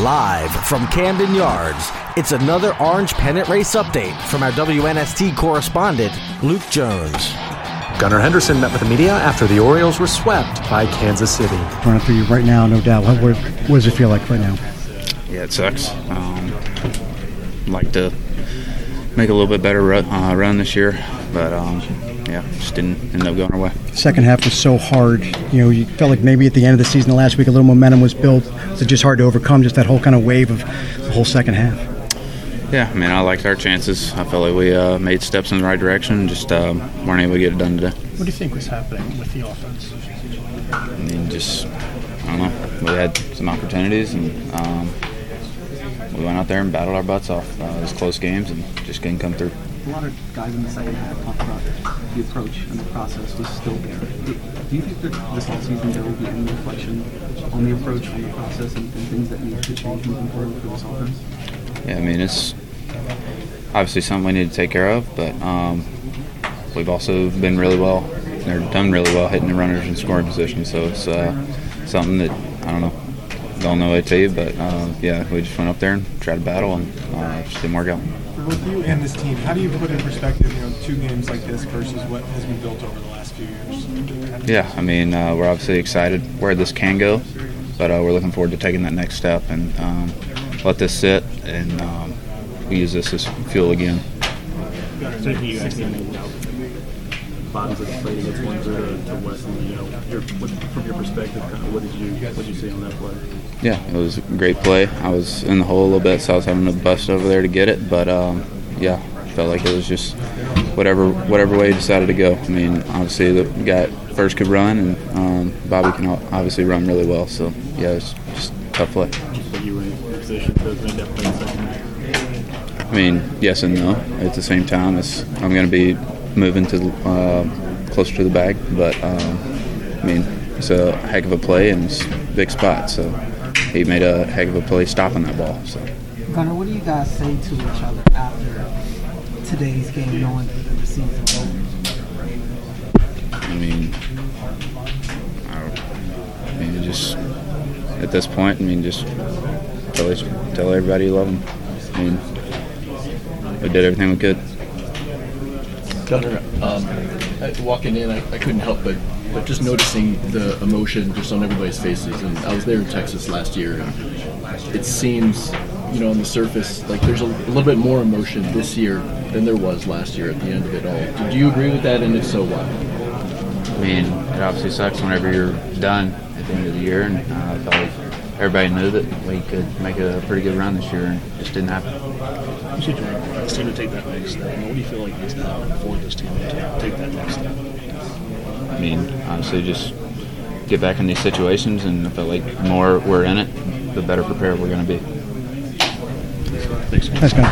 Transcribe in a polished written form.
Live from Camden Yards, it's another Orange Pennant Race update from our WNST correspondent, Luke Jones. Gunnar Henderson met with the media after the Orioles were swept by Kansas City. Running through you right now, no doubt. What does it feel like right now? Yeah, it sucks. Like to make a little bit better run this year, but just didn't end up going our way. Second half was so hard. You felt like maybe at the end of the season, the last week, a little momentum was built. Was it just hard to overcome just that whole kind of wave of the whole second half? Yeah, I liked our chances. I felt like we made steps in the right direction, just weren't able to get it done today. What do you think was happening with the offense? I don't know. We had some opportunities, and we went out there and battled our butts off. It was close games and just couldn't come through. A lot of guys in the second half talked about the approach and the process was still there. Do you think that this offseason there will be any reflection on the approach, on the process, and things that need to change moving forward for this offense? Yeah, it's obviously something we need to take care of, but we've also been really well, or done really well hitting the runners in scoring position, so it's something that, don't know what to tell you, but we just went up there and tried to battle, and it just didn't work out. With you and this team, how do you put in perspective, two games like this versus what has been built over the last few years? Yeah, we're obviously excited where this can go, but we're looking forward to taking that next step and let this sit and we use this as fuel again. Taking you guys bodies that played against one to Wesley, from your perspective, what did you see on that play? Yeah, it was a great play. I was in the hole a little bit, so I was having to bust over there to get it, but felt like it was just whatever way he decided to go. Obviously the guy first could run, and Bobby can obviously run really well, so yeah, it was just a tough play. Put you in position to make that play second? Yes and no. At the same time, I'm going to be moving to closer to the bag, but it's a heck of a play and it's a big spot, so he made a heck of a play stopping that ball. So, Gunnar, what do you guys say to each other after today's game, knowing that the season's over? Just at this point, just tell everybody you love them. We did everything we could. Gunnar, walking in, I couldn't help but just noticing the emotion just on everybody's faces. And I was there in Texas last year, and it seems, on the surface, like there's a little bit more emotion this year than there was last year at the end of it all. Do you agree with that, and if so, why? It obviously sucks whenever you're done at the end of the year, and I felt like everybody knew that we could make a pretty good run this year, and it just didn't happen. You said you want this team to take that next step. What do you feel like needs to happen for this team to take that next step? Honestly, just get back in these situations, and I felt like the more we're in it, the better prepared we're going to be. Thanks. Thanks, man.